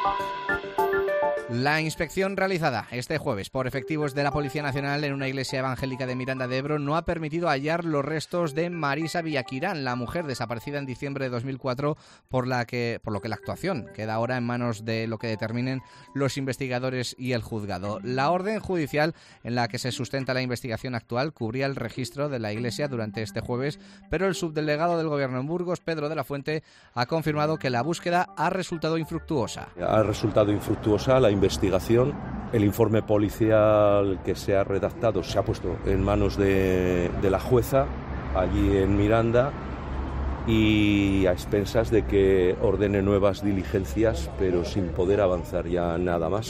La inspección realizada este jueves por efectivos de la Policía Nacional en una iglesia evangélica de Miranda de Ebro no ha permitido hallar los restos de Marisa Villaquirán, la mujer desaparecida en diciembre de 2004, por lo que la actuación queda ahora en manos de lo que determinen los investigadores y el juzgado. La orden judicial en la que se sustenta la investigación actual cubría el registro de la iglesia durante este jueves, pero el subdelegado del Gobierno en Burgos, Pedro de la Fuente, ha confirmado que la búsqueda ha resultado infructuosa. Ha resultado infructuosa la investigación. El informe policial que se ha redactado se ha puesto en manos de la jueza allí en Miranda y a expensas de que ordene nuevas diligencias, pero sin poder avanzar ya nada más.